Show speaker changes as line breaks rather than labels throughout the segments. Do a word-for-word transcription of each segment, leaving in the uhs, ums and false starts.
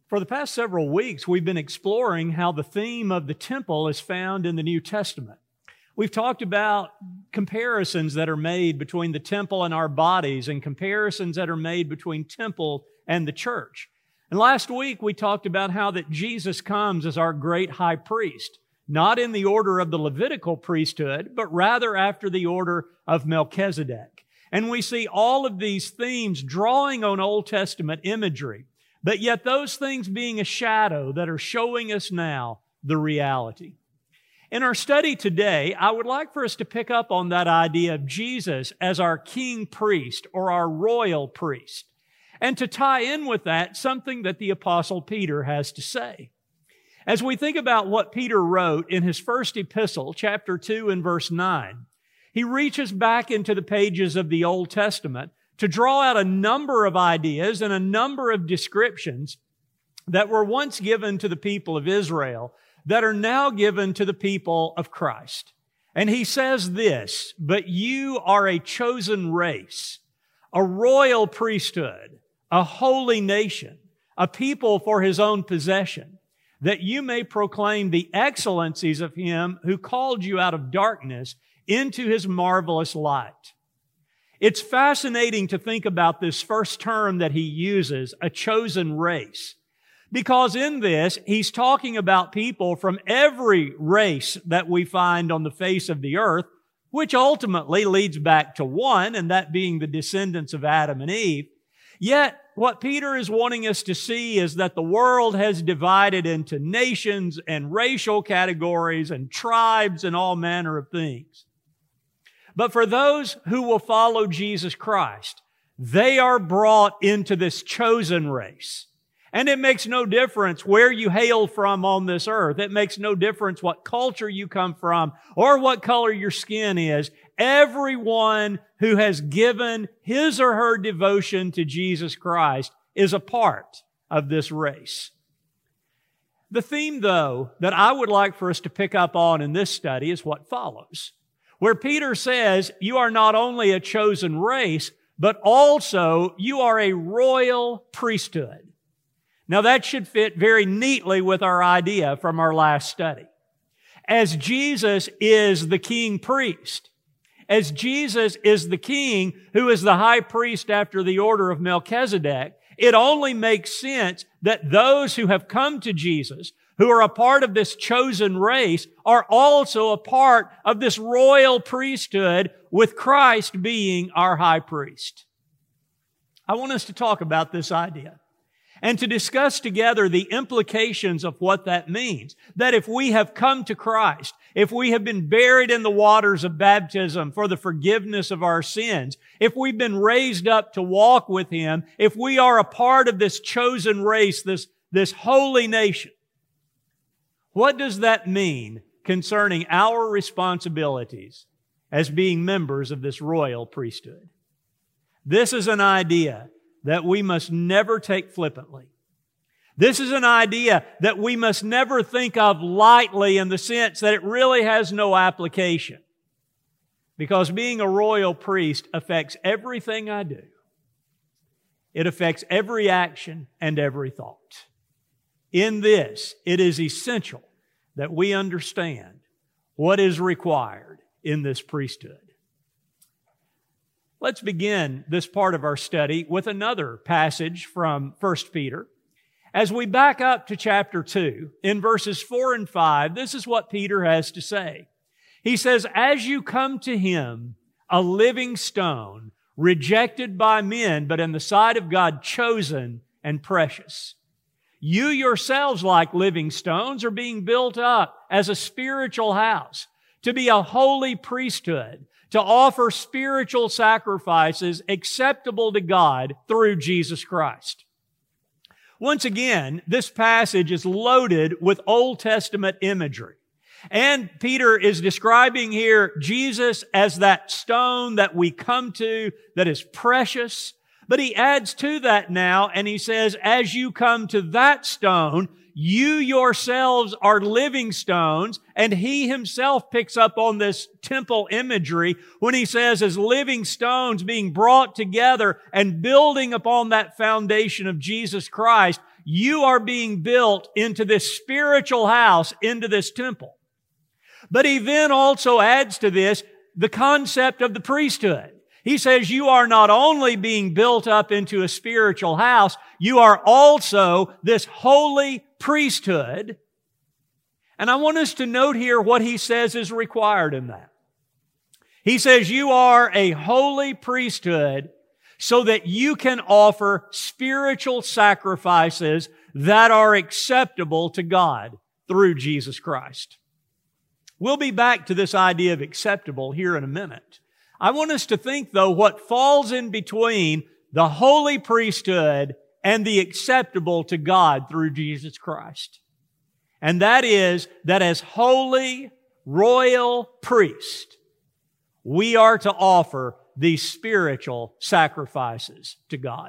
For the past several weeks, we've been exploring how the theme of the temple is found in the New Testament. We've talked about comparisons that are made between the temple and our bodies and comparisons that are made between temple and the church. And last week, we talked about how that Jesus comes as our great high priest, not in the order of the Levitical priesthood, but rather after the order of Melchizedek. And we see all of these themes drawing on Old Testament imagery, but yet those things being a shadow that are showing us now the reality. In our study today, I would like for us to pick up on that idea of Jesus as our king priest or our royal priest, and to tie in with that something that the Apostle Peter has to say. As we think about what Peter wrote in his first epistle, chapter two and verse nine, he reaches back into the pages of the Old Testament to draw out a number of ideas and a number of descriptions that were once given to the people of Israel that are now given to the people of Christ. And he says this, "But you are a chosen race, a royal priesthood, a holy nation, a people for His own possession, that you may proclaim the excellencies of Him who called you out of darkness into His marvelous light." It's fascinating to think about this first term that he uses, a chosen race, because in this, he's talking about people from every race that we find on the face of the earth, which ultimately leads back to one, and that being the descendants of Adam and Eve. Yet, what Peter is wanting us to see is that the world has divided into nations and racial categories and tribes and all manner of things. But for those who will follow Jesus Christ, they are brought into this chosen race. And it makes no difference where you hail from on this earth. It makes no difference what culture you come from or what color your skin is. Everyone who has given his or her devotion to Jesus Christ is a part of this race. The theme, though, that I would like for us to pick up on in this study is what follows, where Peter says, you are not only a chosen race, but also you are a royal priesthood. Now that should fit very neatly with our idea from our last study. As Jesus is the king priest, as Jesus is the king who is the high priest after the order of Melchizedek, it only makes sense that those who have come to Jesus, who are a part of this chosen race, are also a part of this royal priesthood, with Christ being our high priest. I want us to talk about this idea and to discuss together the implications of what that means. That if we have come to Christ, if we have been buried in the waters of baptism for the forgiveness of our sins, if we've been raised up to walk with Him, if we are a part of this chosen race, this, this holy nation, what does that mean concerning our responsibilities as being members of this royal priesthood? This is an idea that we must never take flippantly. This is an idea that we must never think of lightly in the sense that it really has no application. Because being a royal priest affects everything I do. It affects every action and every thought. In this, it is essential that we understand what is required in this priesthood. Let's begin this part of our study with another passage from First Peter. As we back up to chapter two, in verses four and five, this is what Peter has to say. He says, "As you come to Him, a living stone, rejected by men, but in the sight of God chosen and precious. You yourselves, like living stones, are being built up as a spiritual house, to be a holy priesthood, to offer spiritual sacrifices acceptable to God through Jesus Christ." Once again, this passage is loaded with Old Testament imagery. And Peter is describing here Jesus as that stone that we come to that is precious. But he adds to that now, and he says, as you come to that stone, you yourselves are living stones. And he himself picks up on this temple imagery when he says, as living stones being brought together and building upon that foundation of Jesus Christ, You are being built into this spiritual house, into this temple. But he then also adds to this the concept of the priesthood. He says you are not only being built up into a spiritual house, you are also this holy priesthood. And I want us to note here what he says is required in that. He says you are a holy priesthood so that you can offer spiritual sacrifices that are acceptable to God through Jesus Christ. We'll be back to this idea of acceptable here in a minute. I want us to think, though, what falls in between the holy priesthood and the acceptable to God through Jesus Christ. And that is that as holy, royal priests, we are to offer these spiritual sacrifices to God.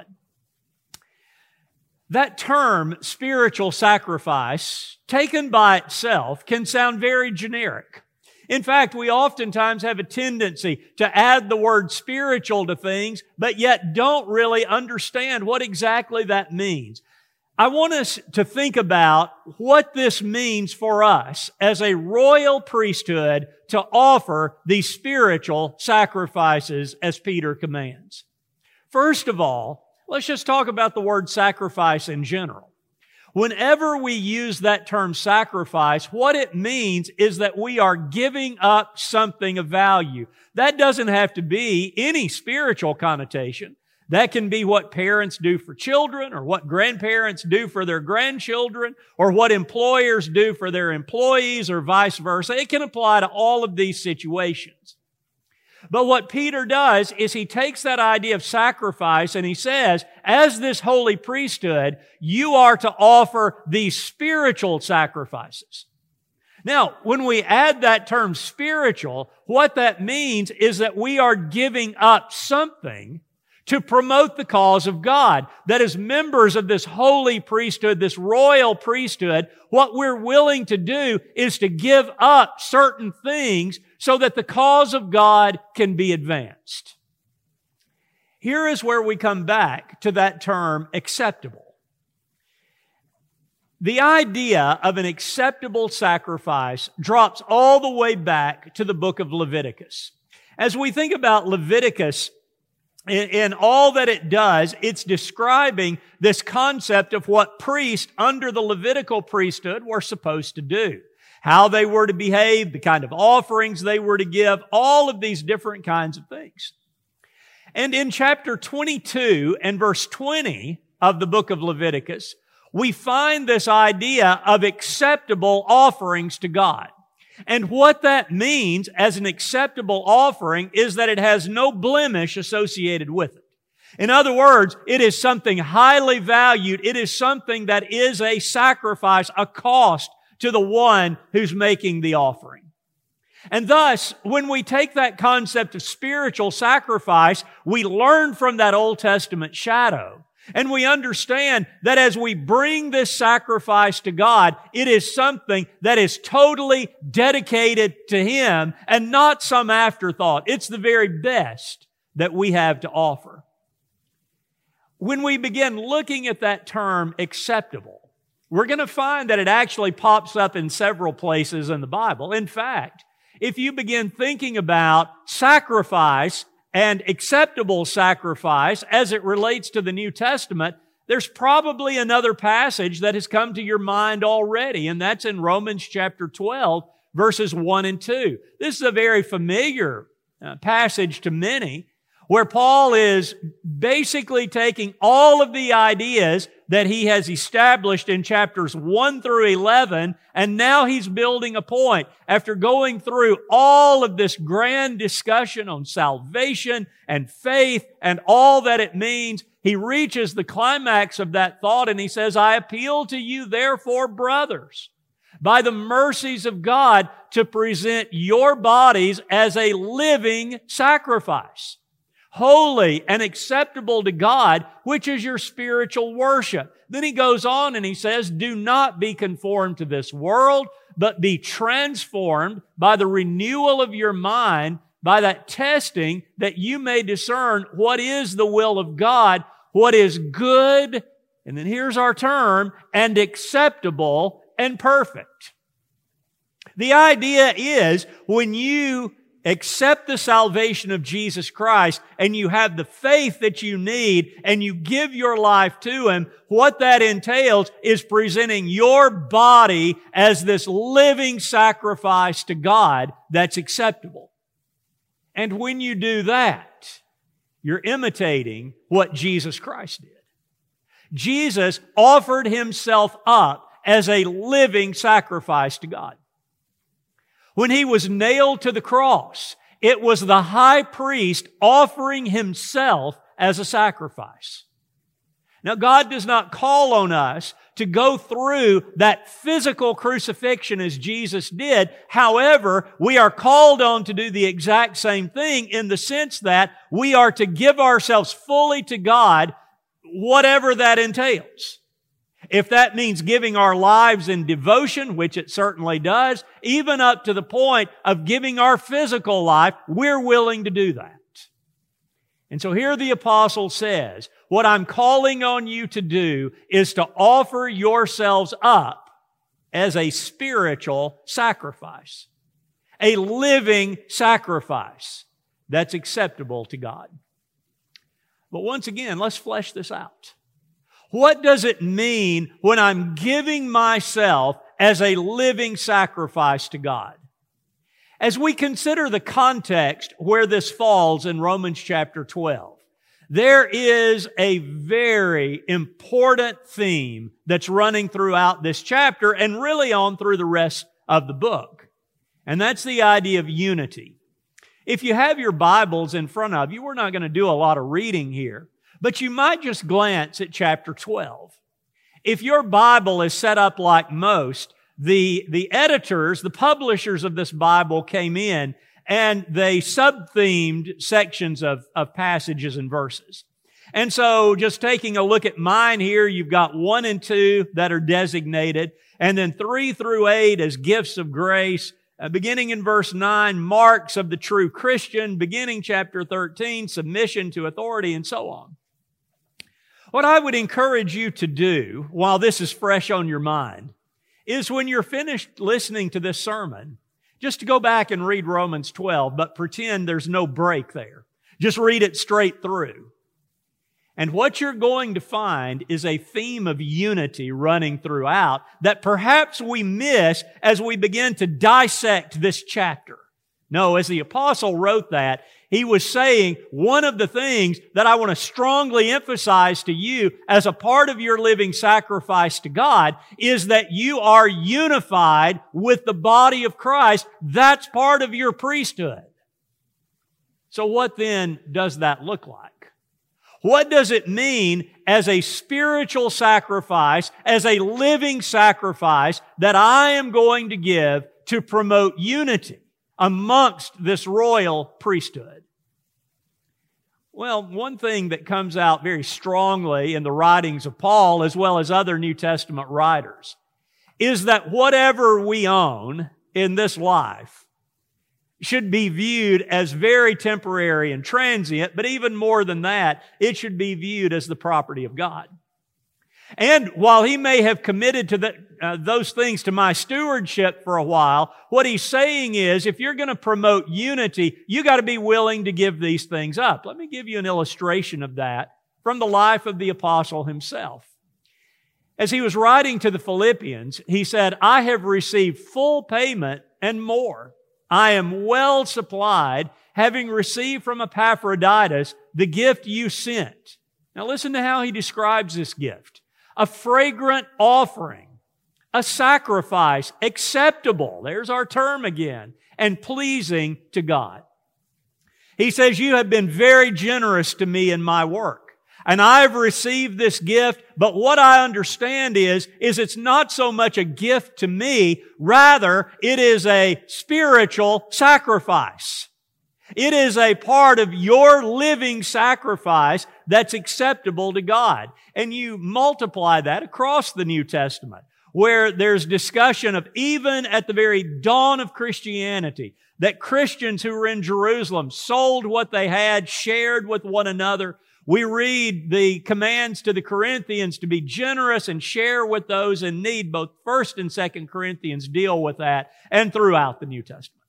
That term, spiritual sacrifice, taken by itself, can sound very generic. In fact, we oftentimes have a tendency to add the word spiritual to things, but yet don't really understand what exactly that means. I want us to think about what this means for us as a royal priesthood to offer these spiritual sacrifices as Peter commands. First of all, let's just talk about the word sacrifice in general. Whenever we use that term sacrifice, what it means is that we are giving up something of value. That doesn't have to be any spiritual connotation. That can be what parents do for children, or what grandparents do for their grandchildren, or what employers do for their employees, or vice versa. It can apply to all of these situations. But what Peter does is he takes that idea of sacrifice and he says, as this holy priesthood, you are to offer these spiritual sacrifices. Now, when we add that term spiritual, what that means is that we are giving up something to promote the cause of God. That as members of this holy priesthood, this royal priesthood, what we're willing to do is to give up certain things so that the cause of God can be advanced. Here is where we come back to that term acceptable. The idea of an acceptable sacrifice drops all the way back to the book of Leviticus. As we think about Leviticus, in, in all that it does, it's describing this concept of what priests under the Levitical priesthood were supposed to do. How they were to behave, the kind of offerings they were to give, all of these different kinds of things. And in chapter twenty-two and verse twenty of the book of Leviticus, we find this idea of acceptable offerings to God. And what that means as an acceptable offering is that it has no blemish associated with it. In other words, it is something highly valued. It is something that is a sacrifice, a cost to the one who's making the offering. And thus, when we take that concept of spiritual sacrifice, we learn from that Old Testament shadow. And we understand that as we bring this sacrifice to God, it is something that is totally dedicated to Him and not some afterthought. It's the very best that we have to offer. When we begin looking at that term acceptable, we're going to find that it actually pops up in several places in the Bible. In fact, if you begin thinking about sacrifice and acceptable sacrifice as it relates to the New Testament, there's probably another passage that has come to your mind already, and that's in Romans chapter twelve, verses one and two. This is a very familiar uh, passage to many, where Paul is basically taking all of the ideas that he has established in chapters one through eleven, and now he's building a point. After going through all of this grand discussion on salvation and faith and all that it means, he reaches the climax of that thought and he says, I appeal to you therefore, brothers, by the mercies of God, to present your bodies as a living sacrifice, holy and acceptable to God, which is your spiritual worship. Then he goes on and he says, do not be conformed to this world, but be transformed by the renewal of your mind, by that testing, that you may discern what is the will of God, what is good And then here's our term, and acceptable and perfect. The idea is when you accept the salvation of Jesus Christ and you have the faith that you need and you give your life to Him, what that entails is presenting your body as this living sacrifice to God that's acceptable. And when you do that, you're imitating what Jesus Christ did. Jesus offered Himself up as a living sacrifice to God. When He was nailed to the cross, it was the high priest offering Himself as a sacrifice. Now, God does not call on us to go through that physical crucifixion as Jesus did. However, we are called on to do the exact same thing in the sense that we are to give ourselves fully to God, whatever that entails. If that means giving our lives in devotion, which it certainly does, even up to the point of giving our physical life, we're willing to do that. And so here the apostle says, what I'm calling on you to do is to offer yourselves up as a spiritual sacrifice, a living sacrifice that's acceptable to God. But once again, let's flesh this out. What does it mean when I'm giving myself as a living sacrifice to God? As we consider the context where this falls in Romans chapter twelve, there is a very important theme that's running throughout this chapter and really on through the rest of the book. And that's the idea of unity. If you have your Bibles in front of you, we're not going to do a lot of reading here. But you might just glance at chapter twelve. If your Bible is set up like most, the, the editors, the publishers of this Bible came in and they sub-themed sections of, of passages and verses. And so just taking a look at mine here, you've got one and two that are designated, and then three through eight as gifts of grace. Uh, beginning in verse nine, marks of the true Christian. Beginning chapter thirteen, submission to authority, and so on. What I would encourage you to do while this is fresh on your mind is when you're finished listening to this sermon, just to go back and read Romans twelve, but pretend there's no break there. Just read it straight through. And what you're going to find is a theme of unity running throughout that perhaps we miss as we begin to dissect this chapter. No, as the apostle wrote that, he was saying one of the things that I want to strongly emphasize to you as a part of your living sacrifice to God is that you are unified with the body of Christ. That's part of your priesthood. So what then does that look like? What does it mean as a spiritual sacrifice, as a living sacrifice that I am going to give to promote unity amongst this royal priesthood? Well, one thing that comes out very strongly in the writings of Paul as well as other New Testament writers is that whatever we own in this life should be viewed as very temporary and transient, but even more than that, it should be viewed as the property of God. And while He may have committed to the, uh, those things to my stewardship for a while, what He's saying is, if you're going to promote unity, you got to be willing to give these things up. Let me give you an illustration of that from the life of the apostle himself. As he was writing to the Philippians, he said, I have received full payment and more. I am well supplied, having received from Epaphroditus the gift you sent. Now listen to how he describes this gift. A fragrant offering, a sacrifice, acceptable, there's our term again, and pleasing to God. He says, you have been very generous to me in my work. And I've received this gift, but what I understand is, is it's not so much a gift to me, rather it is a spiritual sacrifice. It is a part of your living sacrifice that's acceptable to God. And you multiply that across the New Testament, where there's discussion of even at the very dawn of Christianity, that Christians who were in Jerusalem sold what they had, shared with one another. We read the commands to the Corinthians to be generous and share with those in need. Both First and Second Corinthians deal with that, and throughout the New Testament.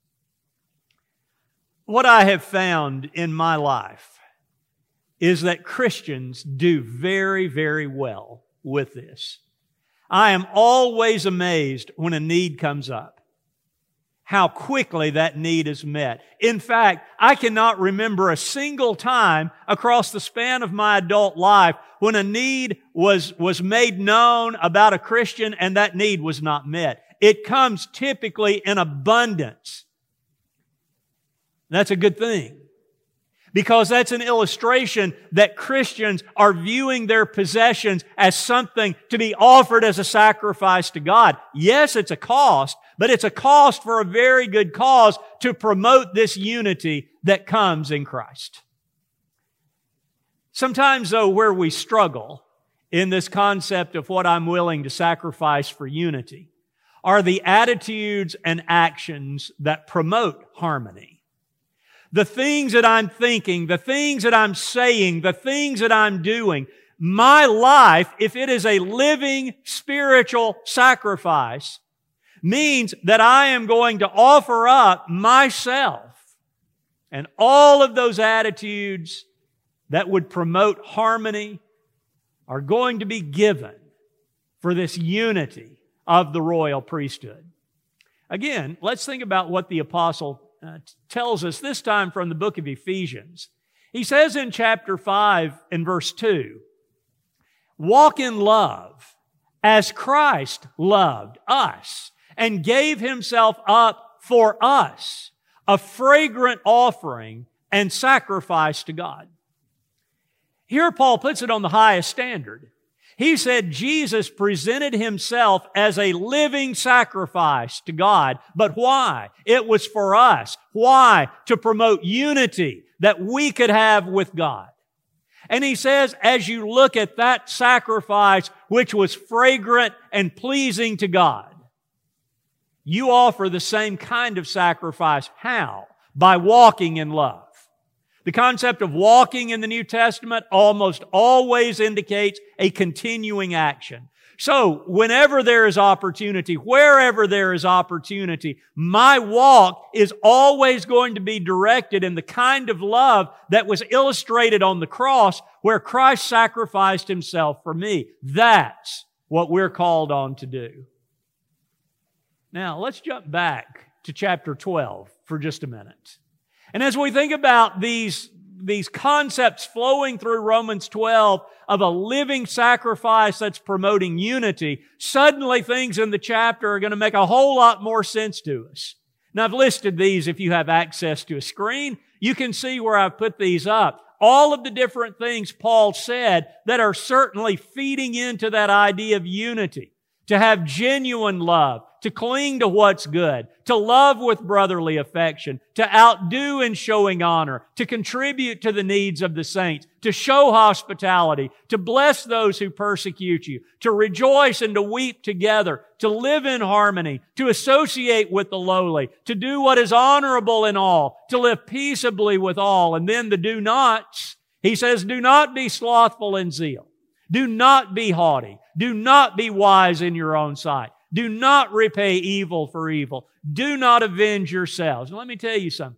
What I have found in my life is that Christians do very, very well with this. I am always amazed when a need comes up, how quickly that need is met. In fact, I cannot remember a single time across the span of my adult life when a need was, was made known about a Christian and that need was not met. It comes typically in abundance. That's a good thing, because that's an illustration that Christians are viewing their possessions as something to be offered as a sacrifice to God. Yes, it's a cost, but it's a cost for a very good cause to promote this unity that comes in Christ. Sometimes, though, where we struggle in this concept of what I'm willing to sacrifice for unity are the attitudes and actions that promote harmony. The things that I'm thinking, the things that I'm saying, the things that I'm doing, my life, if it is a living spiritual sacrifice, means that I am going to offer up myself. And all of those attitudes that would promote harmony are going to be given for this unity of the royal priesthood. Again, let's think about what the apostle Uh, tells us, this time from the book of Ephesians. He says in chapter five and verse two, "Walk in love as Christ loved us and gave Himself up for us, a fragrant offering and sacrifice to God." Here Paul puts it on the highest standard. He said Jesus presented Himself as a living sacrifice to God. But why? It was for us. Why? To promote unity that we could have with God. And He says, as you look at that sacrifice, which was fragrant and pleasing to God, you offer the same kind of sacrifice. How? By walking in love. The concept of walking in the New Testament almost always indicates a continuing action. So, whenever there is opportunity, wherever there is opportunity, my walk is always going to be directed in the kind of love that was illustrated on the cross, where Christ sacrificed Himself for me. That's what we're called on to do. Now, let's jump back to chapter twelve for just a minute. And as we think about these, these concepts flowing through Romans twelve of a living sacrifice that's promoting unity, suddenly things in the chapter are going to make a whole lot more sense to us. Now, I've listed these. If you have access to a screen, you can see where I've put these up. All of the different things Paul said that are certainly feeding into that idea of unity. To have genuine love, to cling to what's good, to love with brotherly affection, to outdo in showing honor, to contribute to the needs of the saints, to show hospitality, to bless those who persecute you, to rejoice and to weep together, to live in harmony, to associate with the lowly, to do what is honorable in all, to live peaceably with all. And then the do nots. He says, do not be slothful in zeal. Do not be haughty. Do not be wise in your own sight. Do not repay evil for evil. Do not avenge yourselves. Now, let me tell you something.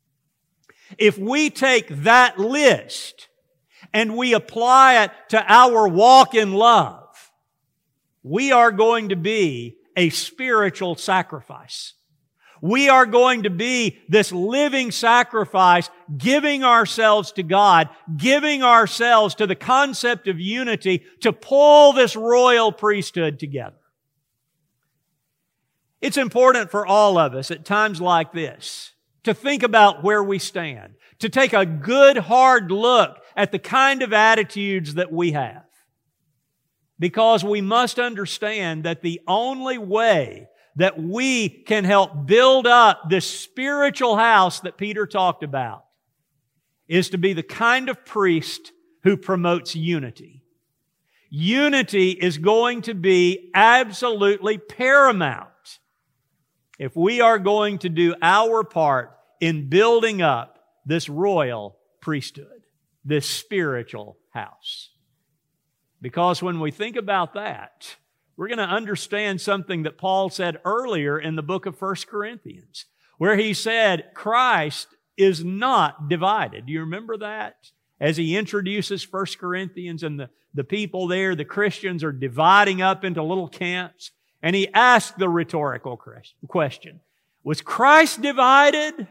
If we take that list and we apply it to our walk in love, we are going to be a spiritual sacrifice. We are going to be this living sacrifice, giving ourselves to God, giving ourselves to the concept of unity to pull this royal priesthood together. It's important for all of us at times like this to think about where we stand, to take a good hard look at the kind of attitudes that we have. Because we must understand that the only way that we can help build up this spiritual house that Peter talked about is to be the kind of priest who promotes unity. Unity is going to be absolutely paramount if we are going to do our part in building up this royal priesthood. this spiritual house. Because when we think about that, we're going to understand something that Paul said earlier in the book of First Corinthians, where he said Christ is not divided. Do you remember that? As he introduces First Corinthians, and the, the people there, the Christians, are dividing up into little camps. And he asked the rhetorical question, was Christ divided?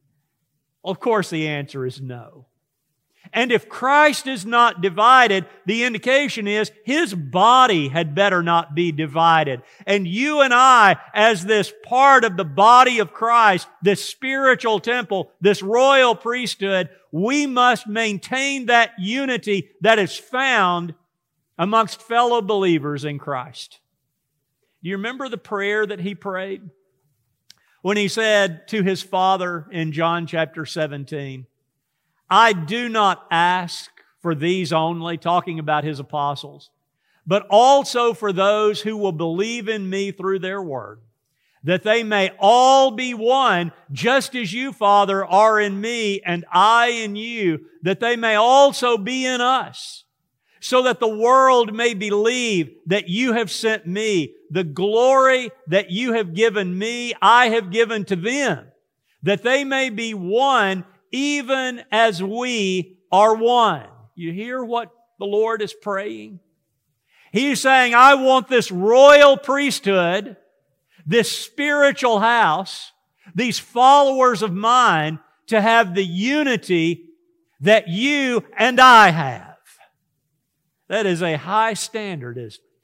Of course, the answer is no. And if Christ is not divided, the indication is His body had better not be divided. And you and I, as this part of the body of Christ, this spiritual temple, this royal priesthood, we must maintain that unity that is found amongst fellow believers in Christ. Do you remember the prayer that he prayed? When he said to his Father in John chapter seventeen, I do not ask for these only, talking about his apostles, but also for those who will believe in me through their word, that they may all be one, just as you, Father, are in me and I in you, that they may also be in us, so that the world may believe that you have sent me. The glory that you have given me, I have given to them, that they may be one, even as we are one. You hear what the Lord is praying? He's saying, I want this royal priesthood, this spiritual house, these followers of mine to have the unity that you and I have. That is a high standard, isn't it?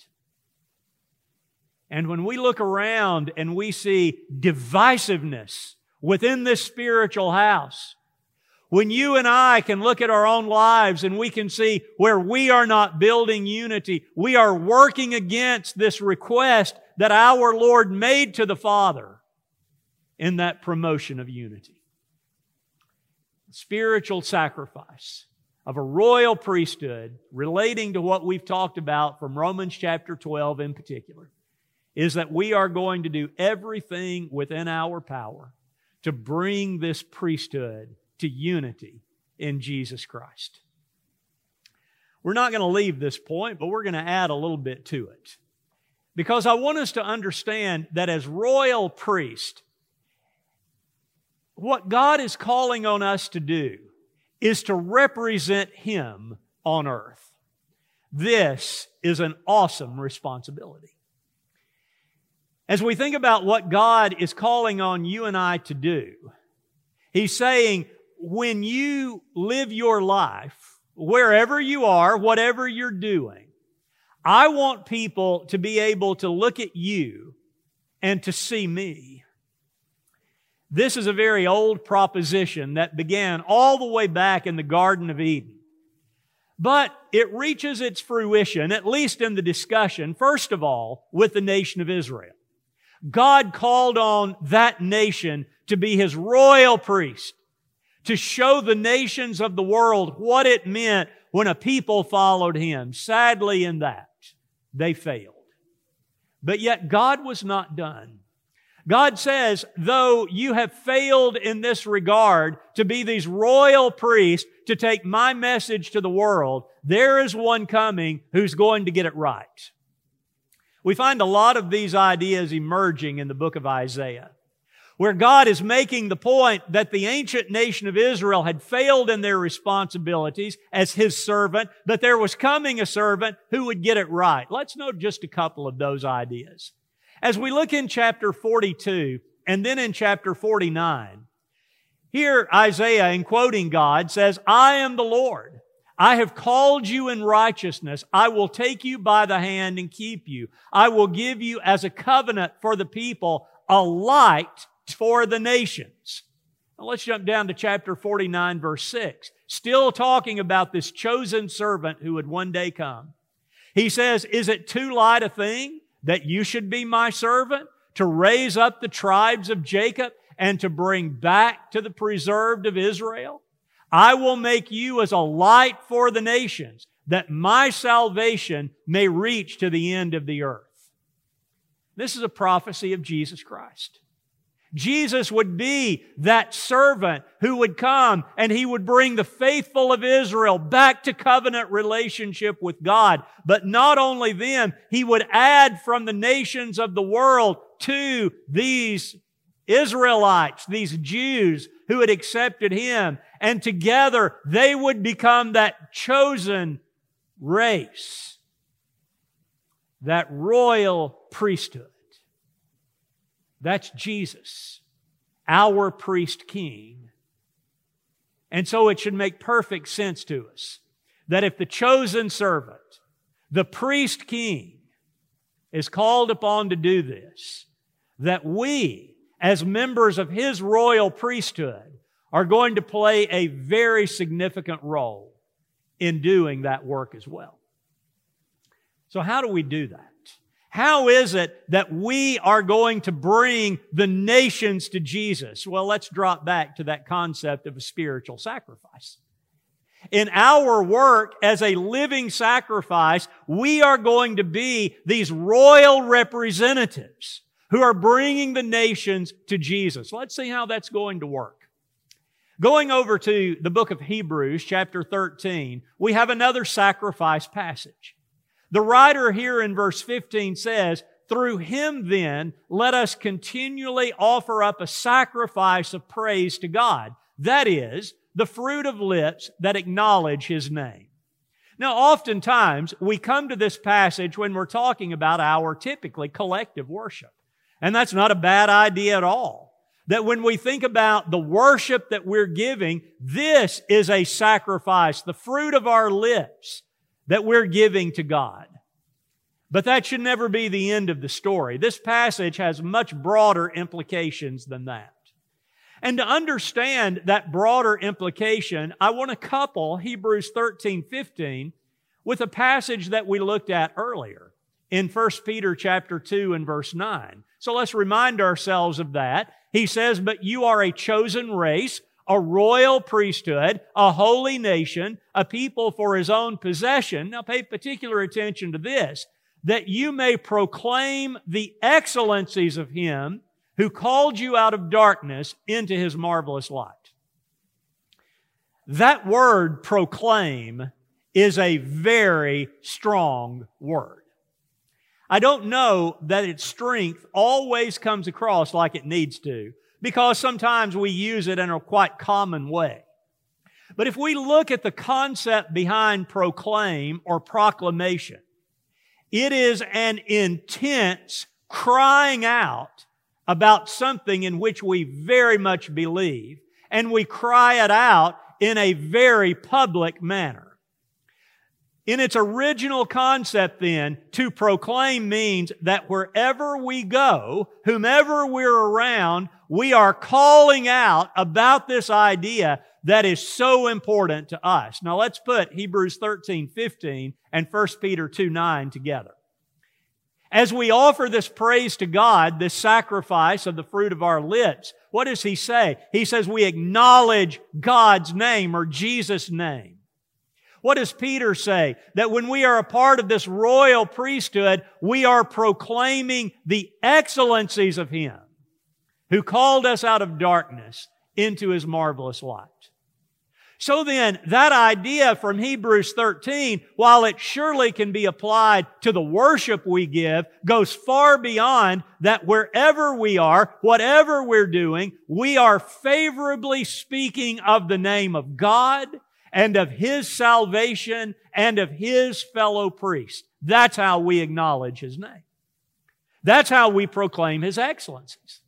And when we look around and we see divisiveness within this spiritual house, when you and I can look at our own lives and we can see where we are not building unity, we are working against this request that our Lord made to the Father in that promotion of unity. Spiritual sacrifice of a royal priesthood relating to what we've talked about from Romans chapter twelve in particular is that we are going to do everything within our power to bring this priesthood to unity in Jesus Christ. We're not going to leave this point, but we're going to add a little bit to it. Because I want us to understand that as royal priest, what God is calling on us to do is to represent Him on earth. This is an awesome responsibility. As we think about what God is calling on you and I to do, He's saying, when you live your life, wherever you are, whatever you're doing, I want people to be able to look at you and to see me. This is a very old proposition that began all the way back in the Garden of Eden. But it reaches its fruition, at least in the discussion, first of all, with the nation of Israel. God called on that nation to be His royal priest, to show the nations of the world what it meant when a people followed Him. Sadly, in that, they failed. But yet God was not done. God says, though you have failed in this regard to be these royal priests, to take my message to the world, there is one coming who's going to get it right. We find a lot of these ideas emerging in the book of Isaiah, where God is making the point that the ancient nation of Israel had failed in their responsibilities as His servant, but there was coming a servant who would get it right. Let's note just a couple of those ideas. As we look in chapter forty-two and then in chapter forty-nine, here Isaiah, in quoting God, says, I am the Lord. I have called you in righteousness. I will take you by the hand and keep you. I will give you as a covenant for the people, a light for the nations. Now let's jump down to chapter forty-nine, verse six. Still talking about this chosen servant who would one day come. He says, is it too light a thing that you should be my servant, to raise up the tribes of Jacob and to bring back to the preserved of Israel? I will make you as a light for the nations, that my salvation may reach to the end of the earth. This is a prophecy of Jesus Christ. Jesus would be that servant who would come and He would bring the faithful of Israel back to covenant relationship with God. But not only them, He would add from the nations of the world to these Israelites, these Jews who had accepted Him. And together they would become that chosen race, that royal priesthood. That's Jesus, our priest king. And so it should make perfect sense to us that if the chosen servant, the priest king, is called upon to do this, that we, as members of His royal priesthood, are going to play a very significant role in doing that work as well. So how do we do that? How is it that we are going to bring the nations to Jesus? Well, let's drop back to that concept of a spiritual sacrifice. In our work as a living sacrifice, we are going to be these royal representatives who are bringing the nations to Jesus. Let's see how that's going to work. Going over to the book of Hebrews, chapter thirteen, we have another sacrifice passage. The writer here in verse fifteen says, "Through Him then, let us continually offer up a sacrifice of praise to God. That is, the fruit of lips that acknowledge His name." Now, oftentimes, we come to this passage when we're talking about our typically collective worship. And that's not a bad idea at all. That when we think about the worship that we're giving, this is a sacrifice, the fruit of our lips that we're giving to God. But that should never be the end of the story. This passage has much broader implications than that. And to understand that broader implication, I want to couple Hebrews thirteen fifteen with a passage that we looked at earlier in First Peter chapter two and verse nine. So let's remind ourselves of that. He says, "But you are a chosen race, a royal priesthood, a holy nation, a people for His own possession." Now pay particular attention to this, "that you may proclaim the excellencies of Him who called you out of darkness into His marvelous light." That word proclaim is a very strong word. I don't know that its strength always comes across like it needs to, because sometimes we use it in a quite common way. But if we look at the concept behind proclaim or proclamation, it is an intense crying out about something in which we very much believe, and we cry it out in a very public manner. In its original concept then, to proclaim means that wherever we go, whomever we're around, we are calling out about this idea that is so important to us. Now let's put Hebrews thirteen fifteen and First Peter two nine together. As we offer this praise to God, this sacrifice of the fruit of our lips, what does He say? He says we acknowledge God's name or Jesus' name. What does Peter say? That when we are a part of this royal priesthood, we are proclaiming the excellencies of Him who called us out of darkness into His marvelous light. So then, that idea from Hebrews thirteen, while it surely can be applied to the worship we give, goes far beyond that wherever we are, whatever we're doing, we are favorably speaking of the name of God and of His salvation and of His fellow priests. That's how we acknowledge His name. That's how we proclaim His excellencies.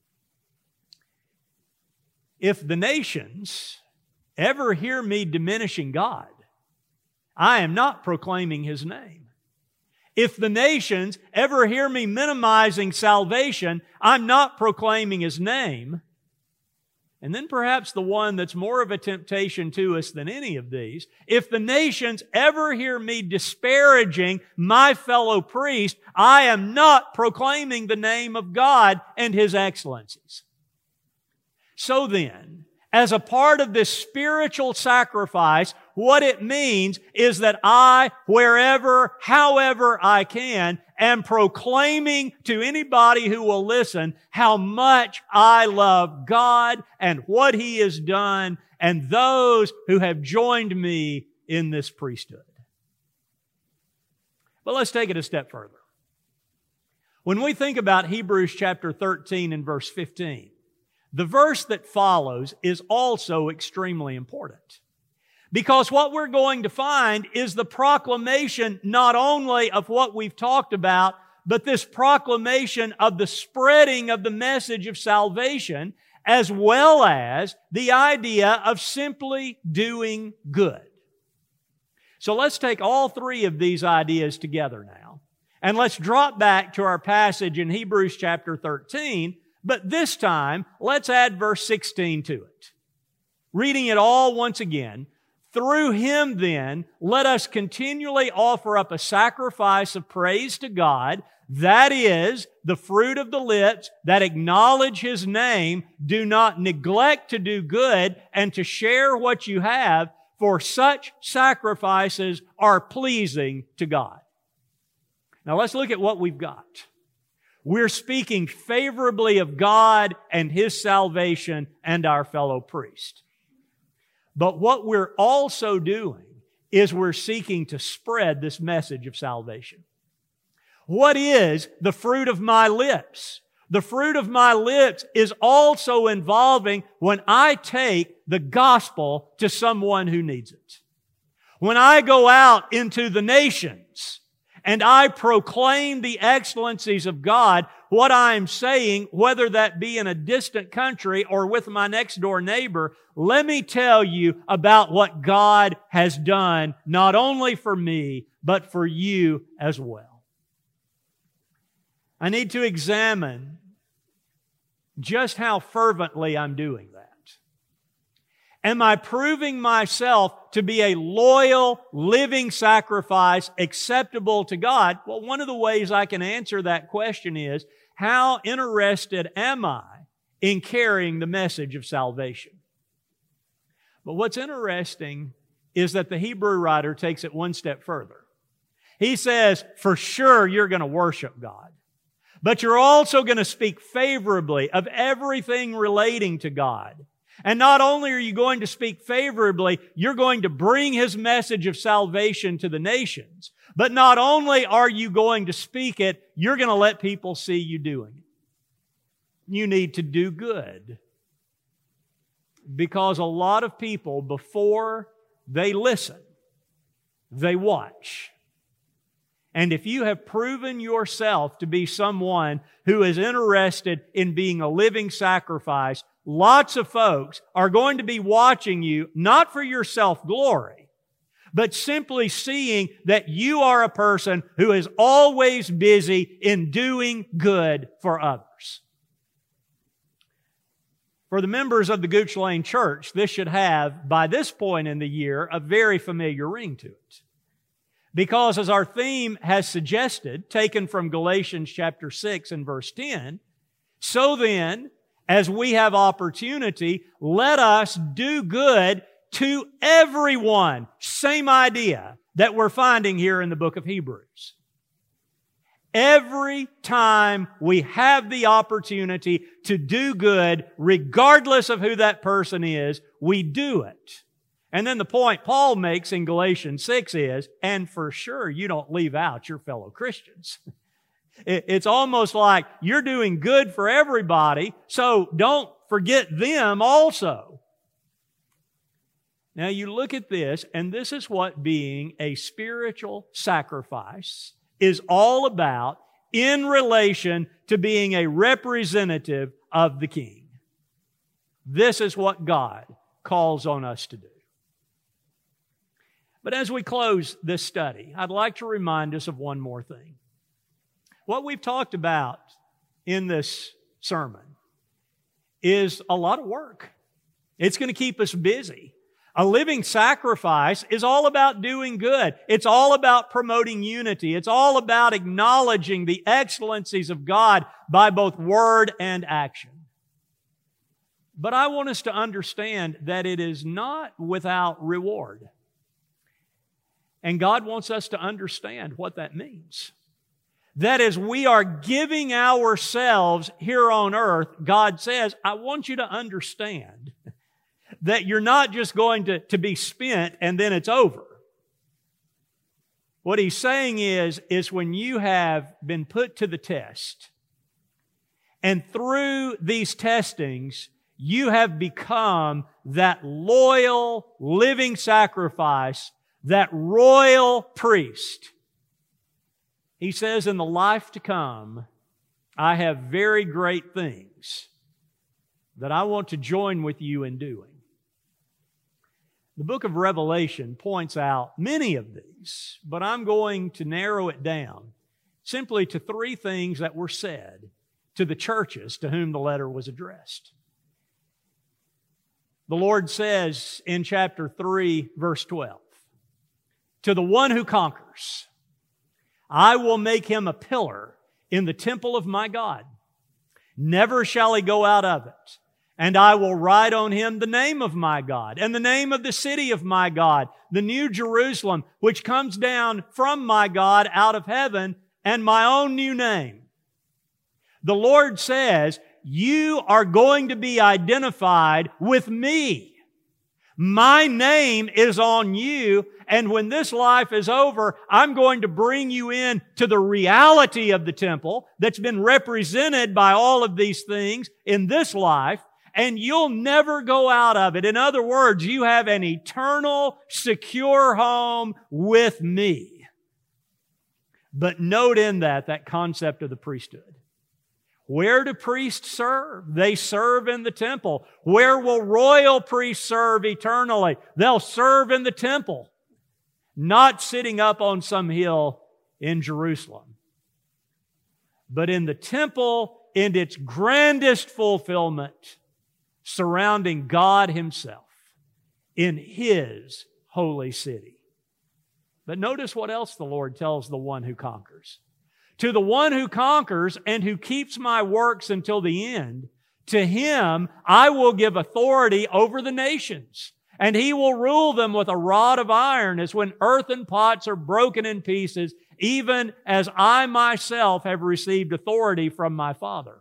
If the nations ever hear me diminishing God, I am not proclaiming His name. If the nations ever hear me minimizing salvation, I'm not proclaiming His name. And then perhaps the one that's more of a temptation to us than any of these, if the nations ever hear me disparaging my fellow priest, I am not proclaiming the name of God and His excellencies. So then, as a part of this spiritual sacrifice, what it means is that I, wherever, however I can, and proclaiming to anybody who will listen how much I love God and what He has done and those who have joined me in this priesthood. But let's take it a step further. When we think about Hebrews chapter thirteen and verse fifteen, the verse that follows is also extremely important. Because what we're going to find is the proclamation not only of what we've talked about, but this proclamation of the spreading of the message of salvation, as well as the idea of simply doing good. So let's take all three of these ideas together now, and let's drop back to our passage in Hebrews chapter thirteen, but this time, let's add verse sixteen to it. Reading it all once again, through Him then, let us continually offer up a sacrifice of praise to God, that is, the fruit of the lips that acknowledge His name. Do not neglect to do good and to share what you have, for such sacrifices are pleasing to God. Now let's look at what we've got. We're speaking favorably of God and His salvation and our fellow priest. But what we're also doing is we're seeking to spread this message of salvation. What is the fruit of my lips? The fruit of my lips is also involving when I take the gospel to someone who needs it. When I go out into the nations and I proclaim the excellencies of God, what I'm saying, whether that be in a distant country or with my next door neighbor, let me tell you about what God has done, not only for me, but for you as well. I need to examine just how fervently I'm doing that. Am I proving myself to be a loyal, living sacrifice acceptable to God? Well, one of the ways I can answer that question is, how interested am I in carrying the message of salvation? But what's interesting is that the Hebrew writer takes it one step further. He says, for sure you're going to worship God, but you're also going to speak favorably of everything relating to God. And not only are you going to speak favorably, you're going to bring His message of salvation to the nations. But not only are you going to speak it, you're going to let people see you doing it. You need to do good. Because a lot of people, before they listen, they watch. And if you have proven yourself to be someone who is interested in being a living sacrifice, lots of folks are going to be watching you, not for your self-glory, but simply seeing that you are a person who is always busy in doing good for others. For the members of the Gooch Lane Church, this should have, by this point in the year, a very familiar ring to it. Because as our theme has suggested, taken from Galatians chapter six and verse ten, so then, as we have opportunity, let us do good to everyone. Same idea that we're finding here in the book of Hebrews. Every time we have the opportunity to do good, regardless of who that person is, we do it. And then the point Paul makes in Galatians six is, and for sure you don't leave out your fellow Christians. It's almost like you're doing good for everybody, so don't forget them also. Now you look at this, and this is what being a spiritual sacrifice is all about in relation to being a representative of the King. This is what God calls on us to do. But as we close this study, I'd like to remind us of one more thing. What we've talked about in this sermon is a lot of work. It's going to keep us busy. A living sacrifice is all about doing good. It's all about promoting unity. It's all about acknowledging the excellencies of God by both word and action. But I want us to understand that it is not without reward. And God wants us to understand what that means. that as we are giving ourselves here on earth, God says, I want you to understand that you're not just going to, to be spent and then it's over. What He's saying is, is when you have been put to the test, and through these testings, you have become that loyal, living sacrifice, that royal priest. He says, in the life to come, I have very great things that I want to join with you in doing. The book of Revelation points out many of these, but I'm going to narrow it down simply to three things that were said to the churches to whom the letter was addressed. The Lord says in chapter three, verse twelve, to the one who conquers, I will make him a pillar in the temple of my God. Never shall he go out of it. And I will write on him the name of my God and the name of the city of my God, the new Jerusalem, which comes down from my God out of heaven, and my own new name. The Lord says, you are going to be identified with me. My name is on you, and when this life is over, I'm going to bring you in to the reality of the temple that's been represented by all of these things in this life, and you'll never go out of it. In other words, you have an eternal, secure home with me. But note in that, that concept of the priesthood. Where do priests serve? They serve in the temple. Where will royal priests serve eternally? They'll serve in the temple, not sitting up on some hill in Jerusalem, but in the temple in its grandest fulfillment, surrounding God Himself in His holy city. But notice what else the Lord tells the one who conquers. To the one who conquers and who keeps my works until the end, to him I will give authority over the nations, and he will rule them with a rod of iron, as when earthen pots are broken in pieces, even as I myself have received authority from my Father.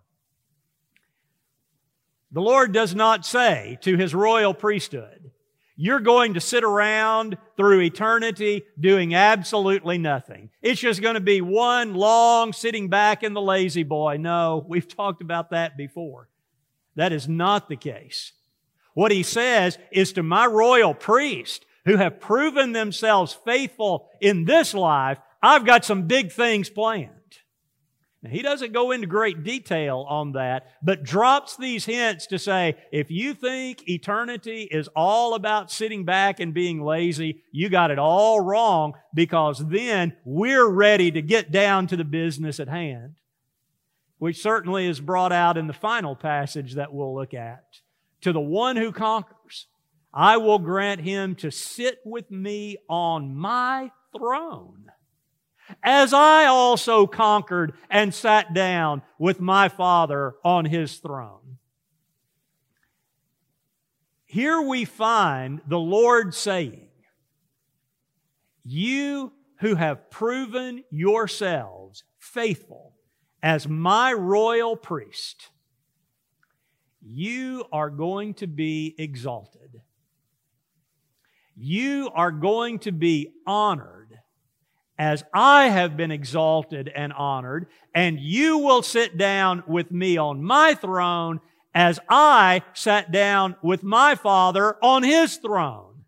The Lord does not say to His royal priesthood, you're going to sit around through eternity doing absolutely nothing. It's just going to be one long sitting back in the lazy boy. No, we've talked about that before. That is not the case. What He says is to my royal priests who have proven themselves faithful in this life, I've got some big things planned. Now, He doesn't go into great detail on that, but drops these hints to say, if you think eternity is all about sitting back and being lazy, you got it all wrong, because then we're ready to get down to the business at hand, which certainly is brought out in the final passage that we'll look at. To the one who conquers, I will grant him to sit with me on my throne, as I also conquered and sat down with my Father on His throne. Here we find the Lord saying, you who have proven yourselves faithful as my royal priest, you are going to be exalted. You are going to be honored as I have been exalted and honored, and you will sit down with me on my throne as I sat down with my Father on His throne.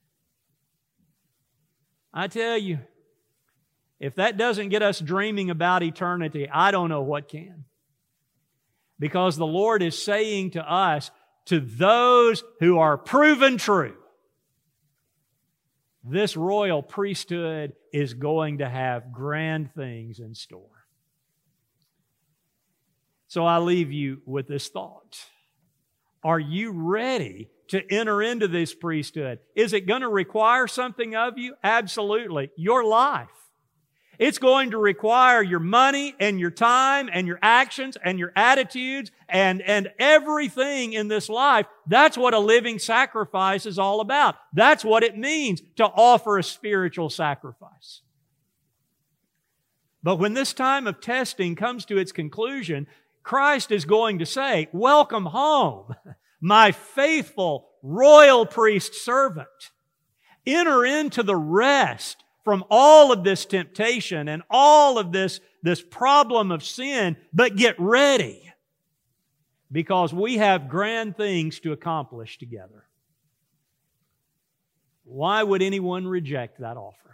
I tell you, if that doesn't get us dreaming about eternity, I don't know what can. Because the Lord is saying to us, to those who are proven true, this royal priesthood is going to have grand things in store. So I leave you with this thought. Are you ready to enter into this priesthood? Is it going to require something of you? Absolutely. Your life. It's going to require your money and your time and your actions and your attitudes and, and everything in this life. That's what a living sacrifice is all about. That's what it means to offer a spiritual sacrifice. But when this time of testing comes to its conclusion, Christ is going to say, "Welcome home, my faithful royal priest servant. Enter into the rest from all of this temptation and all of this, this problem of sin, but get ready, because we have grand things to accomplish together." Why would anyone reject that offer?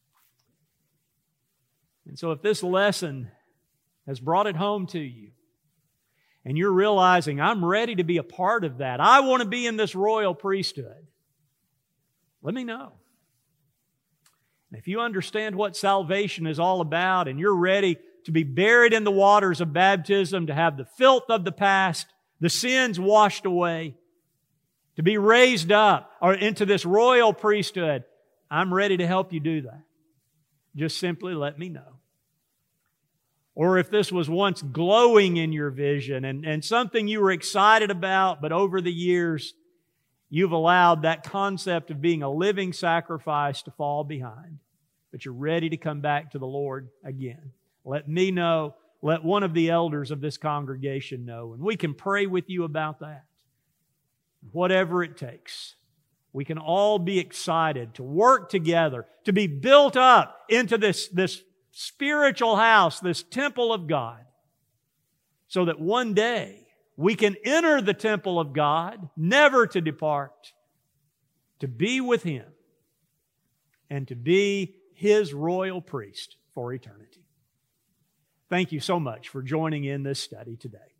And so if this lesson has brought it home to you, and you're realizing, I'm ready to be a part of that, I want to be in this royal priesthood, let me know. And if you understand what salvation is all about, and you're ready to be buried in the waters of baptism, to have the filth of the past, the sins washed away, to be raised up or into this royal priesthood, I'm ready to help you do that. Just simply let me know. Or if this was once glowing in your vision and, and something you were excited about, but over the years you've allowed that concept of being a living sacrifice to fall behind, but you're ready to come back to the Lord again, let me know. Let one of the elders of this congregation know, and we can pray with you about that. Whatever it takes, we can all be excited to work together, to be built up into this, this spiritual house, this temple of God, so that one day we can enter the temple of God, never to depart, to be with Him, and to be His royal priest for eternity. Thank you so much for joining in this study today.